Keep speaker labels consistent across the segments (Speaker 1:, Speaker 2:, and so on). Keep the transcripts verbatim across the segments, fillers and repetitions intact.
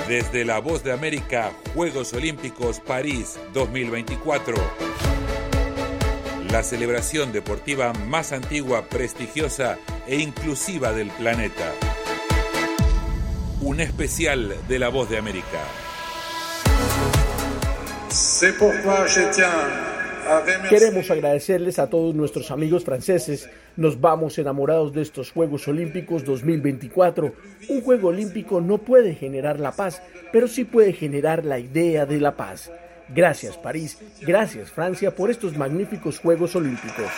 Speaker 1: Desde La Voz de América, Juegos Olímpicos París dos mil veinticuatro. La celebración deportiva más antigua, prestigiosa e inclusiva del planeta. Un especial de La Voz de América.
Speaker 2: Queremos agradecerles a todos nuestros amigos franceses. Nos vamos enamorados de estos Juegos Olímpicos dos mil veinticuatro. Un juego olímpico no puede generar la paz, pero sí puede generar la idea de la paz. Gracias París, gracias Francia por estos magníficos Juegos Olímpicos.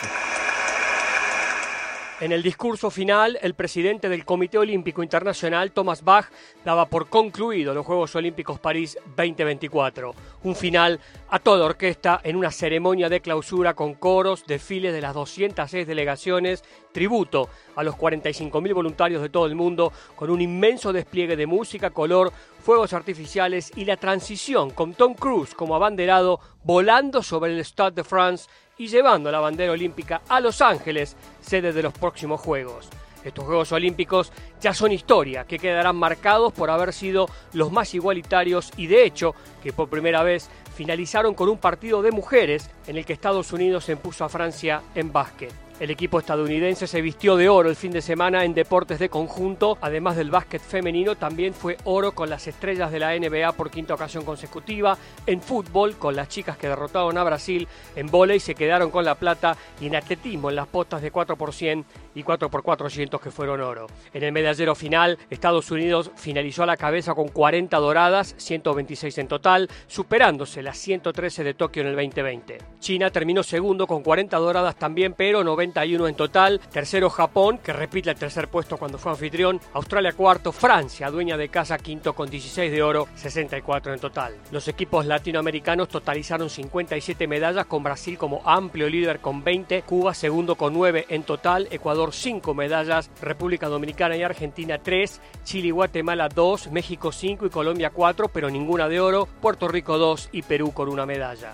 Speaker 3: En el discurso final, el presidente del Comité Olímpico Internacional, Thomas Bach, daba por concluido los Juegos Olímpicos París veinte veinticuatro. Un final a toda orquesta en una ceremonia de clausura con coros, desfiles de las doscientas seis delegaciones, tributo a los cuarenta y cinco mil voluntarios de todo el mundo, con un inmenso despliegue de música, color, fuegos artificiales y la transición con Tom Cruise como abanderado volando sobre el Stade de France y llevando la bandera olímpica a Los Ángeles, sede de los próximos Juegos. Estos Juegos Olímpicos ya son historia, que quedarán marcados por haber sido los más igualitarios y de hecho que por primera vez finalizaron con un partido de mujeres en el que Estados Unidos se impuso a Francia en básquet. El equipo estadounidense se vistió de oro el fin de semana en deportes de conjunto. Además del básquet femenino, también fue oro con las estrellas de la N B A por quinta ocasión consecutiva. En fútbol, con las chicas que derrotaron a Brasil. En vóley se quedaron con la plata. Y en atletismo, en las postas de cuatro por cien y cuatro por cuatrocientos que fueron oro. En el medallero final, Estados Unidos finalizó a la cabeza con cuarenta doradas, ciento veintiséis en total, superándose las ciento trece de Tokio en el veinte veinte. China terminó segundo con cuarenta doradas también, pero noventa y uno en total. Tercero Japón, que repite el tercer puesto cuando fue anfitrión. Australia cuarto. Francia, dueña de casa, quinto con dieciséis de oro, sesenta y cuatro en total. Los equipos latinoamericanos totalizaron cincuenta y siete medallas, con Brasil como amplio líder con veinte, Cuba segundo con nueve en total, Ecuador cinco medallas, República Dominicana y Argentina tres, Chile y Guatemala dos, México cinco y Colombia cuatro, pero ninguna de oro, Puerto Rico dos y Perú con una medalla.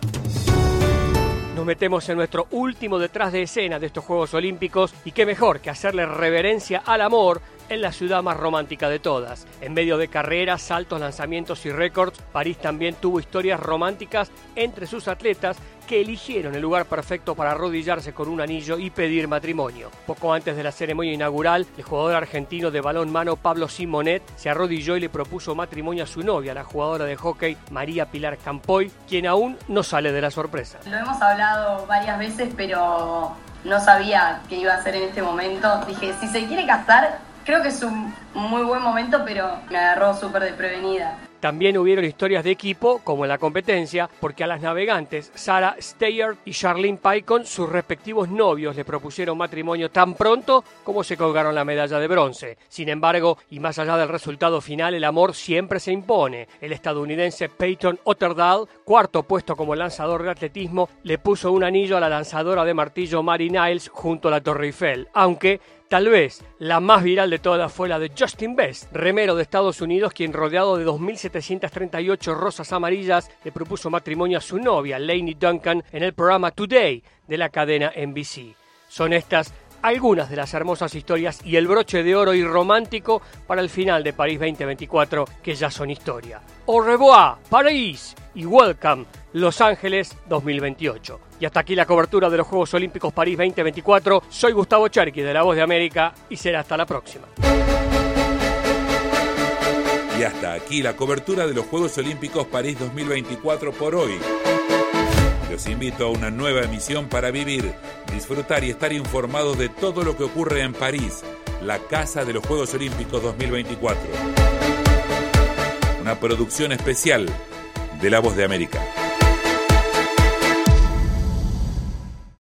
Speaker 3: Nos metemos en nuestro último detrás de escena de estos Juegos Olímpicos y qué mejor que hacerle reverencia al amor en la ciudad más romántica de todas. En medio de carreras, saltos, lanzamientos y récords, París también tuvo historias románticas entre sus atletas que eligieron el lugar perfecto para arrodillarse con un anillo y pedir matrimonio. Poco antes de la ceremonia inaugural, el jugador argentino de balonmano Pablo Simonet se arrodilló y le propuso matrimonio a su novia, la jugadora de hockey María Pilar Campoy, quien aún no sale de la sorpresa.
Speaker 4: Lo hemos hablado varias veces, pero no sabía qué iba a hacer en este momento. Dije, si se quiere casar, creo que es un muy buen momento, pero me agarró súper desprevenida.
Speaker 3: También hubieron historias de equipo, como en la competencia, porque a las navegantes Sarah Steyert y Charlene Picon, sus respectivos novios, le propusieron matrimonio tan pronto como se colgaron la medalla de bronce. Sin embargo, y más allá del resultado final, el amor siempre se impone. El estadounidense Peyton Otterdahl, cuarto puesto como lanzador de atletismo, le puso un anillo a la lanzadora de martillo Mary Niles junto a la Torre Eiffel, aunque tal vez la más viral de todas fue la de Justin Best, remero de Estados Unidos, quien rodeado de dos mil setecientas treinta y ocho rosas amarillas le propuso matrimonio a su novia, Lainey Duncan, en el programa Today de la cadena N B C. Son estas algunas de las hermosas historias y el broche de oro y romántico para el final de París veinte veinticuatro, que ya son historia. Au revoir, París, y welcome, Los Ángeles dos mil veintiocho. Y hasta aquí la cobertura de los Juegos Olímpicos París veinte veinticuatro. Soy Gustavo Cherky de La Voz de América y será hasta la próxima.
Speaker 1: Y hasta aquí la cobertura de los Juegos Olímpicos París dos mil veinticuatro por hoy. Los invito a una nueva emisión para vivir, disfrutar y estar informados de todo lo que ocurre en París, la casa de los Juegos Olímpicos dos mil veinticuatro. Una producción especial de La Voz de América.